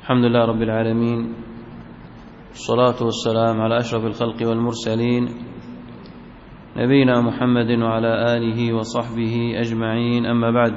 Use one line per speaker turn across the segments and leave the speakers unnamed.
الحمد لله رب العالمين، والصلاة والسلام على أشرف الخلق والمرسلين نبينا محمد وعلى آله وصحبه أجمعين. أما بعد،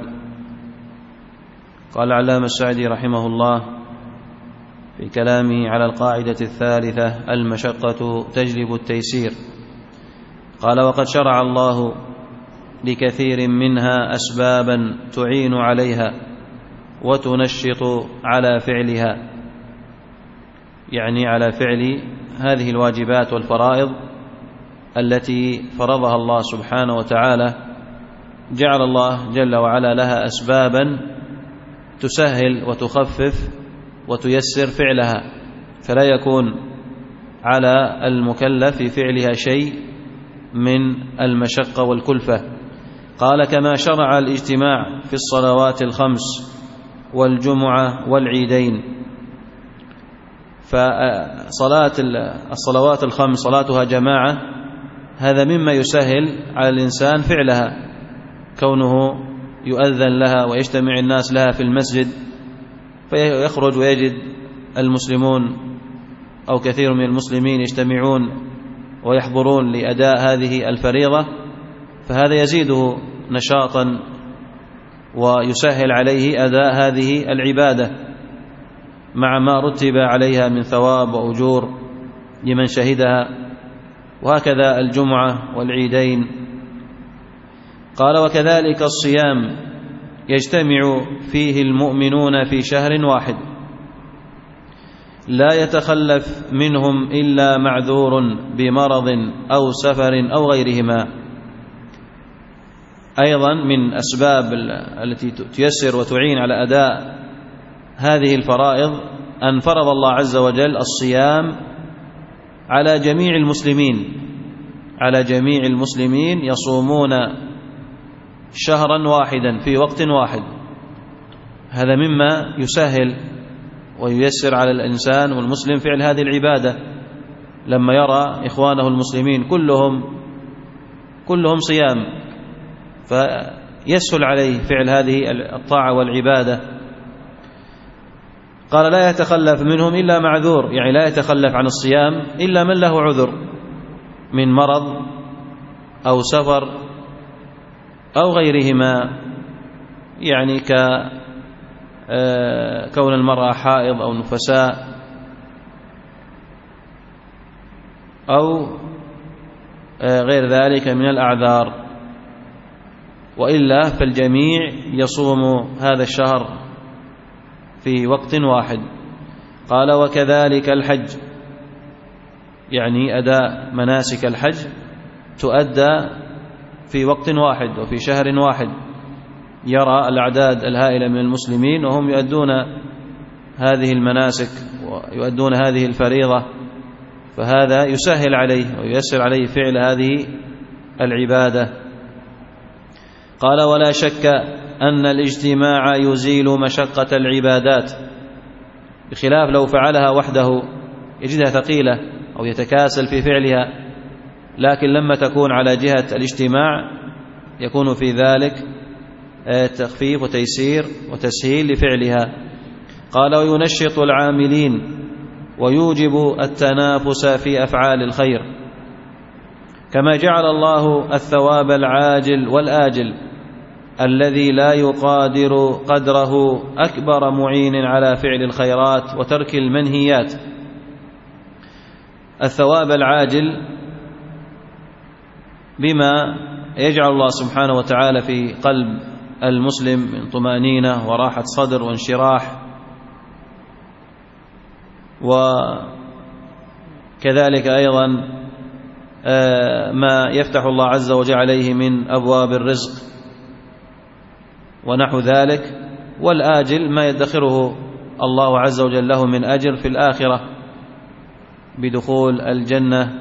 قال العلامة السعدي رحمه الله في كلامه على القاعدة الثالثة: المشقة تجلب التيسير. قال: وقد شرع الله لكثير منها أسبابا تعين عليها وتنشط على فعلها، يعني على فعل هذه الواجبات والفرائض التي فرضها الله سبحانه وتعالى. جعل الله جل وعلا لها أسبابا تسهل وتخفف وتيسر فعلها، فلا يكون على المكلف في فعلها شيء من المشقة والكلفة. قال: كما شرع الاجتماع في الصلوات الخمس والجمعة والعيدين. فالصلوات الخمس صلاتها جماعة، هذا مما يسهل على الإنسان فعلها، كونه يؤذن لها ويجتمع الناس لها في المسجد، فيخرج ويجد المسلمون أو كثير من المسلمين يجتمعون ويحضرون لأداء هذه الفريضة، فهذا يزيده نشاطا ويسهل عليه أداء هذه العبادة مع ما رتب عليها من ثواب وأجور لمن شهدها، وهكذا الجمعة والعيدين. قال: وكذلك الصيام يجتمع فيه المؤمنون في شهر واحد، لا يتخلف منهم إلا معذور بمرض أو سفر أو غيرهما. أيضا من أسباب التي تيسر وتعين على أداء هذه الفرائض أن فرض الله عز وجل الصيام على جميع المسلمين يصومون شهرا واحدا في وقت واحد. هذا مما يسهل وييسر على الإنسان والمسلم فعل هذه العبادة، لما يرى إخوانه المسلمين كلهم صيام، فيسهل عليه فعل هذه الطاعة والعبادة. قال: لا يتخلف منهم إلا معذور، يعني لا يتخلف عن الصيام إلا من له عذر من مرض أو سفر أو غيرهما، يعني كون المرأة حائض أو نفساء أو غير ذلك من الأعذار، وإلا فالجميع يصوم هذا الشهر في وقت واحد. قال: وكذلك الحج، يعني أداء مناسك الحج تؤدى في وقت واحد وفي شهر واحد، يرى الأعداد الهائلة من المسلمين وهم يؤدون هذه المناسك ويؤدون هذه الفريضة، فهذا يسهل عليه وييسر عليه فعل هذه العبادة. قال: ولا شك أن الاجتماع يزيل مشقة العبادات، بخلاف لو فعلها وحده يجدها ثقيلة أو يتكاسل في فعلها، لكن لما تكون على جهة الاجتماع يكون في ذلك تخفيف وتيسير وتسهيل لفعلها. قال: وينشط العاملين ويوجب التنافس في أفعال الخير، كما جعل الله الثواب العاجل والآجل الذي لا يقادر قدره أكبر معين على فعل الخيرات وترك المنهيات. الثواب العاجل بما يجعل الله سبحانه وتعالى في قلب المسلم من طمأنينة وراحة صدر وانشراح، وكذلك أيضا ما يفتح الله عز وجل عليه من أبواب الرزق ونحو ذلك، والآجل ما يدخره الله عز وجل له من أجر في الآخرة بدخول الجنة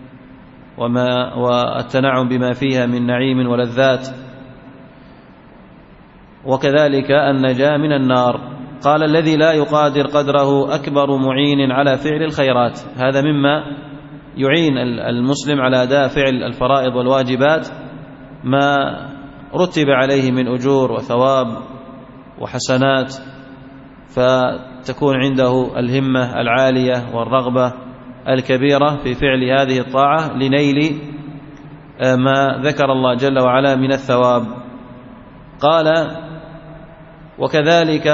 والتنعم بما فيها من نعيم ولذات، وكذلك النجاة من النار. قال: الذي لا يقادر قدره أكبر معين على فعل الخيرات، هذا مما يعين المسلم على أداء فعل الفرائض والواجبات ما رتب عليه من أجور وثواب وحسنات فتكون عنده الهمة العالية والرغبة الكبيرة في فعل هذه الطاعة لنيل ما ذكر الله جل وعلا من الثواب. قال: وكذلك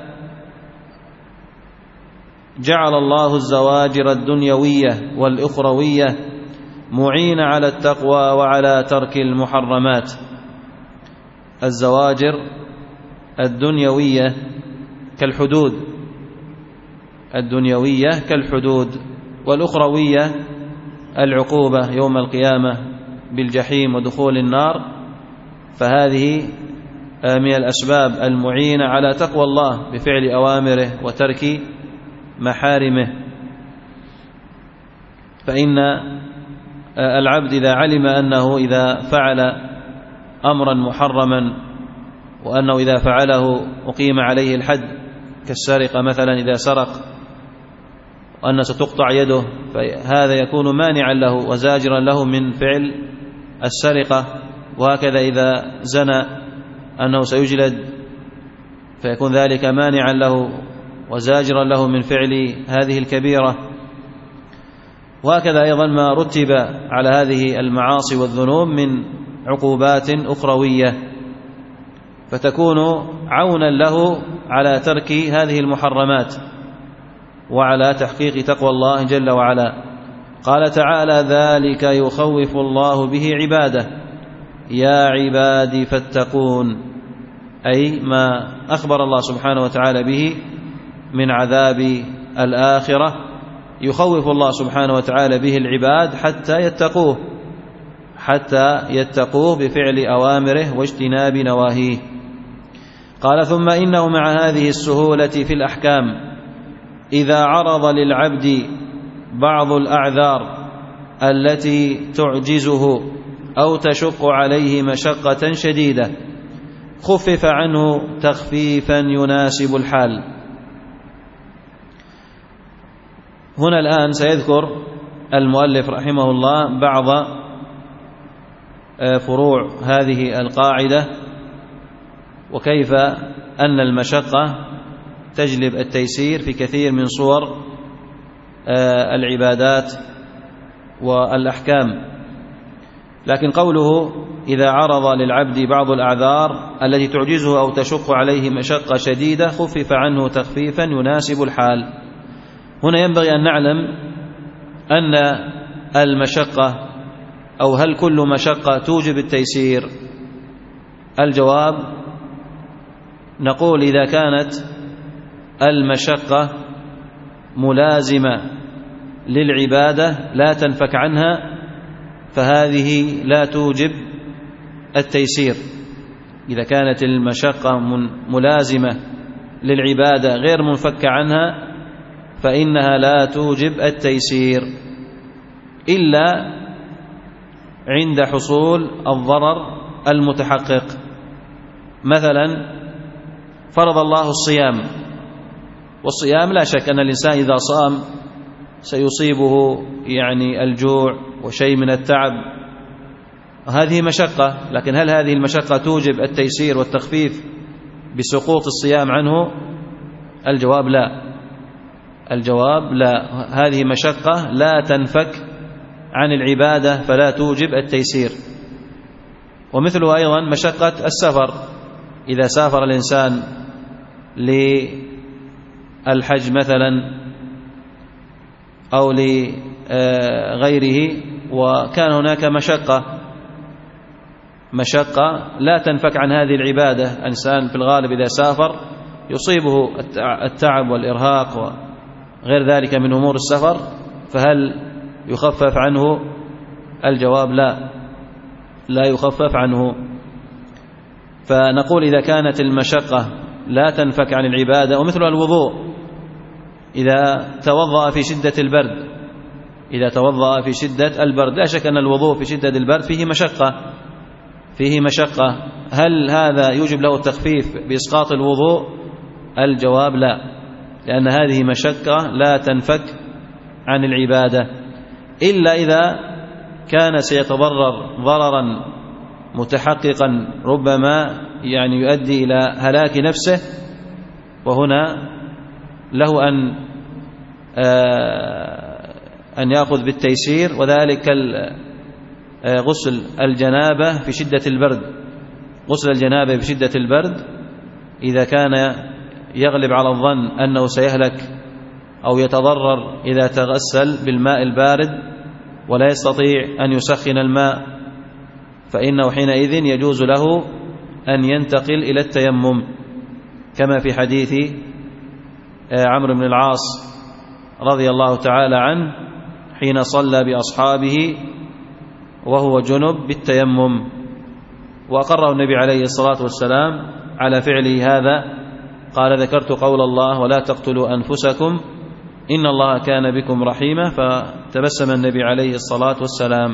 جعل الله الزواجر الدنيوية والأخروية معينة على التقوى وعلى ترك المحرمات. الزواجر الدنيوية كالحدود، الدنيوية كالحدود، والأخروية العقوبة يوم القيامة بالجحيم ودخول النار، فهذه من الأسباب المعينة على تقوى الله بفعل أوامره وترك محارمه. فإن العبد إذا علم أنه إذا فعل أمرا محرما وأنه إذا فعله أقيم عليه الحد كالسرقة مثلا، إذا سرق وأن ستقطع يده، فهذا يكون مانعا له وزاجرا له من فعل السرقة. وهكذا إذا زنى أنه سيجلد، فيكون ذلك مانعا له وزاجرا له من فعل هذه الكبيرة. وهكذا أيضا ما رتب على هذه المعاصي والذنوب من عقوبات أخروية، فتكون عونا له على ترك هذه المحرمات وعلى تحقيق تقوى الله جل وعلا. قال تعالى: ذلك يخوف الله به عباده يا عبادي فاتقون، أي ما أخبر الله سبحانه وتعالى به من عذاب الآخرة يخوف الله سبحانه وتعالى به العباد حتى يتقوه بفعل أوامره واجتناب نواهيه. قال: ثم إنه مع هذه السهولة في الأحكام إذا عرض للعبد بعض الأعذار التي تعجزه أو تشق عليه مشقة شديدة خفف عنه تخفيفا يناسب الحال. هنا الآن سيذكر المؤلف رحمه الله بعض فروع هذه القاعدة، وكيف أن المشقة تجلب التيسير في كثير من صور العبادات والأحكام. لكن قوله إذا عرض للعبد بعض الأعذار التي تعجزه أو تشق عليه مشقة شديدة خفف عنه تخفيفا يناسب الحال، هنا ينبغي أن نعلم أن المشقة أو هل كل مشقة توجب التيسير؟ الجواب: نقول إذا كانت المشقة ملازمة للعبادة لا تنفك عنها فهذه لا توجب التيسير. إذا كانت المشقة ملازمة للعبادة غير منفك عنها فإنها لا توجب التيسير إلا عند حصول الضرر المتحقق. مثلا فرض الله الصيام، والصيام لا شك أن الإنسان إذا صام سيصيبه الجوع وشيء من التعب، هذه مشقة، لكن هل هذه المشقة توجب التيسير والتخفيف بسقوط الصيام عنه؟ الجواب لا. الجواب لا، هذه مشقة لا تنفك عن العبادة فلا توجب التيسير. ومثله أيضا مشقة السفر، إذا سافر الإنسان للحج مثلا أو لغيره وكان هناك مشقة لا تنفك عن هذه العبادة، الإنسان في الغالب إذا سافر يصيبه التعب والإرهاق وغير ذلك من أمور السفر، فهل يخفف عنه؟ الجواب لا يخفف عنه. فنقول إذا كانت المشقة لا تنفك عن العبادة، ومثل الوضوء إذا توضأ في شدة البرد، لا شك أن الوضوء في شدة البرد فيه مشقة، هل هذا يوجب له التخفيف بإسقاط الوضوء؟ الجواب لا، لأن هذه مشقة لا تنفك عن العبادة إلا إذا كان سيتضرر ضررا متحققا ربما يؤدي إلى هلاك نفسه، وهنا له أن يأخذ بالتيسير، وذلك غسل الجنابة في شدة البرد. غسل الجنابة في شدة البرد إذا كان يغلب على الظن أنه سيهلك أو يتضرر إذا تغسل بالماء البارد ولا يستطيع أن يسخن الماء، فإنه حينئذ يجوز له أن ينتقل إلى التيمم، كما في حديث عمرو بن العاص رضي الله تعالى عنه حين صلى بأصحابه وهو جنب بالتيمم، وأقره النبي عليه الصلاة والسلام على فعله هذا. قال: ذكرت قول الله: ولا تقتلوا أنفسكم إن الله كان بكم رحيما، فتبسم النبي عليه الصلاة والسلام.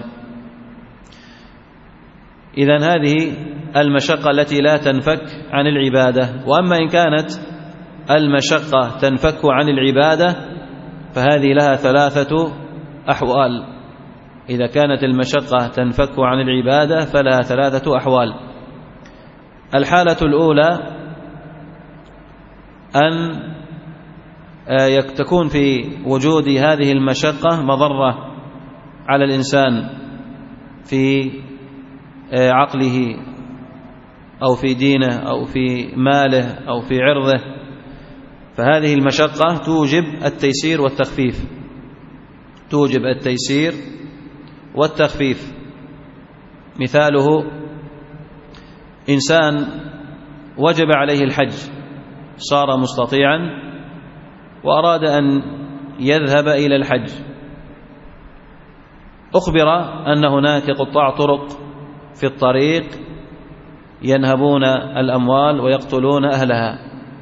إذن هذه المشقة التي لا تنفك عن العبادة. وأما إن كانت المشقة تنفك عن العبادة فهذه لها 3 أحوال. إذا كانت المشقة تنفك عن العبادة فلها 3 أحوال. الحالة الأولى أن تكون في وجود هذه المشقة مضرة على الإنسان في عقله أو في دينه أو في ماله أو في عرضه، فهذه المشقة توجب التيسير والتخفيف. توجب التيسير والتخفيف. مثاله: إنسان وجب عليه الحج، صار مستطيعا وأراد أن يذهب إلى الحج، أخبر أن هناك قطاع طرق في الطريق ينهبون الأموال ويقتلون أهلها.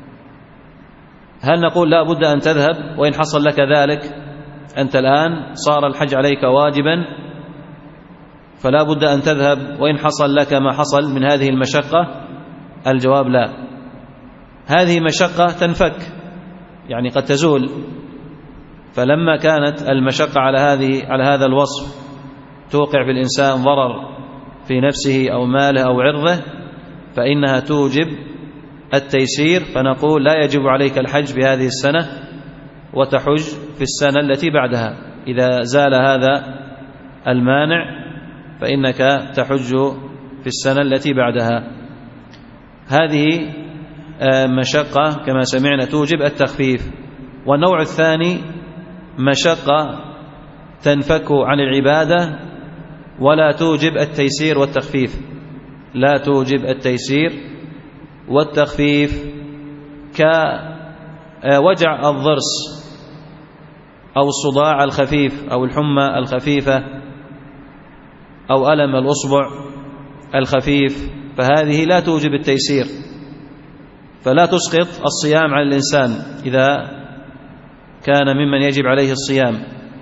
هل نقول لا بد أن تذهب وإن حصل لك ذلك؟ أنت الآن صار الحج عليك واجبا فلا بد أن تذهب وإن حصل لك ما حصل من هذه المشقة؟ الجواب لا. هذه مشقة تنفك، يعني قد تزول. فلما كانت المشقة على هذا الوصف توقع في الإنسان ضرر في نفسه أو ماله أو عرضه فإنها توجب التيسير، فنقول لا يجب عليك الحج بهذه السنة وتحج في السنة التي بعدها. إذا زال هذا المانع فإنك تحج في السنة التي بعدها. هذه مشقة كما سمعنا توجب التخفيف. والنوع الثاني مشقة تنفك عن العبادة ولا توجب التيسير والتخفيف. لا توجب التيسير والتخفيف، كوجع الضرس أو الصداع الخفيف أو الحمى الخفيفة أو ألم الأصبع الخفيف، فهذه لا توجب التيسير، فلا تسقط الصيام على الإنسان إذا كان ممن يجب عليه الصيام.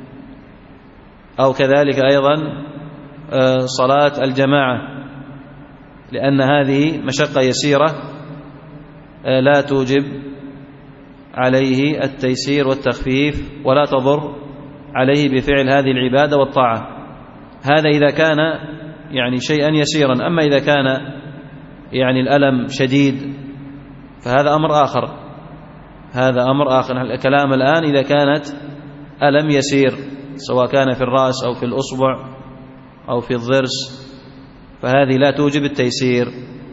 أو كذلك أيضا صلاة الجماعة، لأن هذه مشقة يسيرة لا توجب عليه التيسير والتخفيف ولا تضر عليه بفعل هذه العبادة والطاعة. هذا إذا كان يعني شيئا يسيرا. أما إذا كان يعني الألم شديد فهذا أمر آخر. هذا أمر آخر. الكلام الآن إذا كانت ألم يسير سواء كان في الرأس أو في الأصبع أو في الضرس فهذه لا توجب التيسير.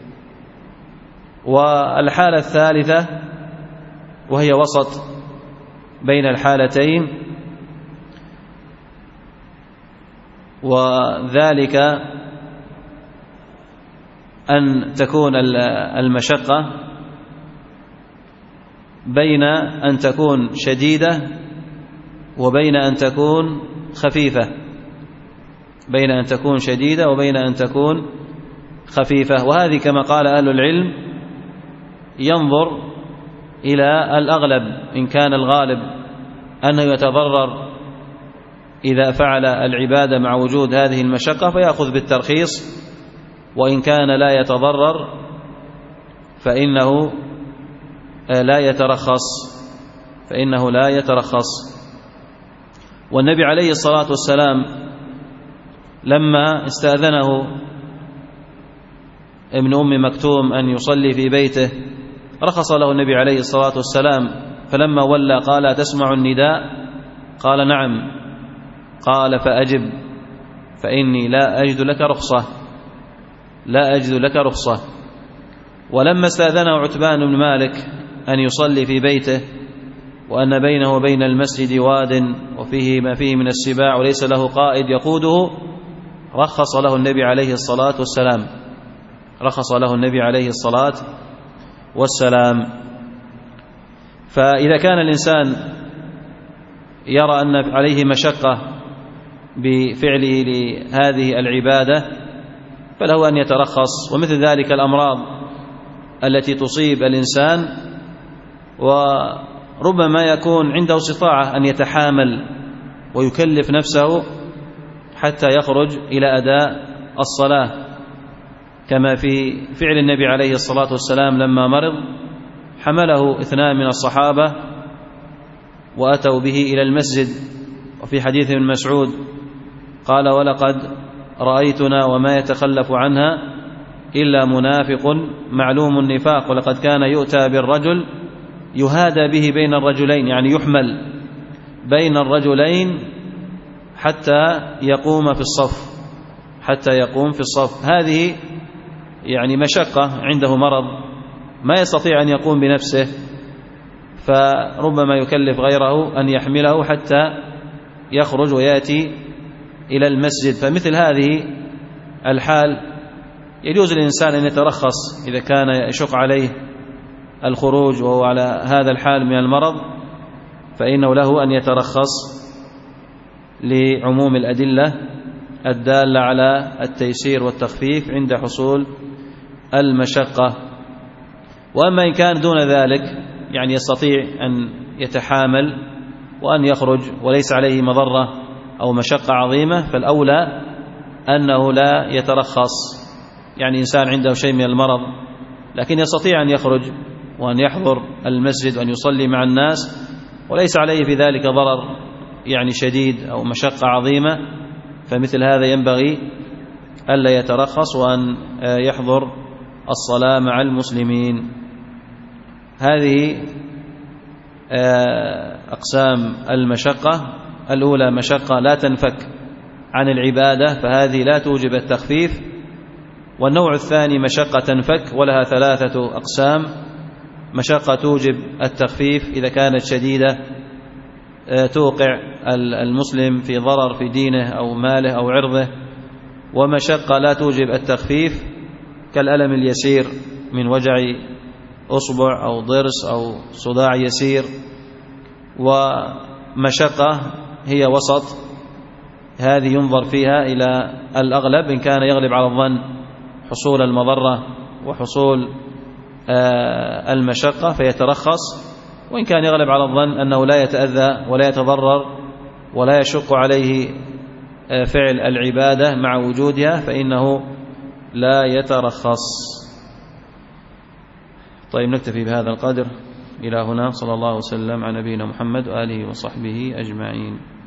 والحالة الثالثة وهي وسط بين الحالتين، وذلك أن تكون المشقة بين أن تكون شديدة وبين أن تكون خفيفة. بين أن تكون شديدة وبين أن تكون خفيفة. وهذه كما قال أهل العلم ينظر إلى الأغلب. إن كان الغالب أنه يتضرر إذا فعل العبادة مع وجود هذه المشقة فيأخذ بالترخيص، وإن كان لا يتضرر فإنه لا يترخص. والنبي عليه الصلاة والسلام لما استأذنه ابن أم مكتوم أن يصلي في بيته رخص له النبي عليه الصلاة والسلام فلما ولى قال: أتسمع النداء؟ قال: نعم. قال: فأجب فإني لا أجد لك رخصة. ولما استأذنه عتبان بن مالك أن يصلي في بيته وأن بينه وبين المسجد واد وفيه ما فيه من السباع وليس له قائد يقوده، رخص له النبي عليه الصلاة والسلام. فإذا كان الإنسان يرى أن عليه مشقة بفعله لهذه العبادة فله أن يترخص. ومثل ذلك الأمراض التي تصيب الإنسان وربما يكون عنده استطاعة أن يتحامل ويكلف نفسه حتى يخرج إلى أداء الصلاة، كما في فعل النبي عليه الصلاة والسلام لما مرض حمله 2 من الصحابة وأتوا به إلى المسجد. وفي حديث ابن مسعود قال: ولقد رأيتنا وما يتخلف عنها إلا منافق معلوم النفاق، ولقد كان يؤتى بالرجل يهادى به بين الرجلين، يعني يحمل بين الرجلين حتى يقوم في الصف. هذه يعني مشقة، عنده مرض ما يستطيع أن يقوم بنفسه، فربما يكلف غيره أن يحمله حتى يخرج ويأتي إلى المسجد. فمثل هذه الحال يجوز للإنسان أن يترخص إذا كان يشق عليه الخروج وهو على هذا الحال من المرض، فإنه له أن يترخص لعموم الأدلة الدالة على التيسير والتخفيف عند حصول المشقة. وأما إن كان دون ذلك يعني يستطيع أن يتحامل وأن يخرج وليس عليه مضرة أو مشقة عظيمة، فالأولى أنه لا يترخص. يعني إنسان عنده شيء من المرض لكن يستطيع أن يخرج وأن يحضر المسجد وأن يصلي مع الناس وليس عليه في ذلك ضرر يعني شديد أو مشقة عظيمة، فمثل هذا ينبغي ألا يترخص وأن يحضر الصلاة مع المسلمين. هذه أقسام المشقة. الأولى مشقة لا تنفك عن العبادة، فهذه لا توجب التخفيف. والنوع الثاني مشقة تنفك ولها 3 أقسام: مشقة توجب التخفيف إذا كانت شديدة توقع المسلم في ضرر في دينه أو ماله أو عرضه، ومشقة لا توجب التخفيف كالألم اليسير من وجع أصبع أو ضرس أو صداع يسير. ومشقة هي وسط، هذه ينظر فيها إلى الأغلب، إن كان يغلب على الظن حصول المضرة وحصول المشقة فيترخص، وإن كان يغلب على الظن أنه لا يتأذى ولا يتضرر ولا يشق عليه فعل العبادة مع وجودها فإنه لا يترخص. طيب، نكتفي بهذا القدر إلى هنا. صلى الله وسلم على نبينا محمد وآله وصحبه أجمعين.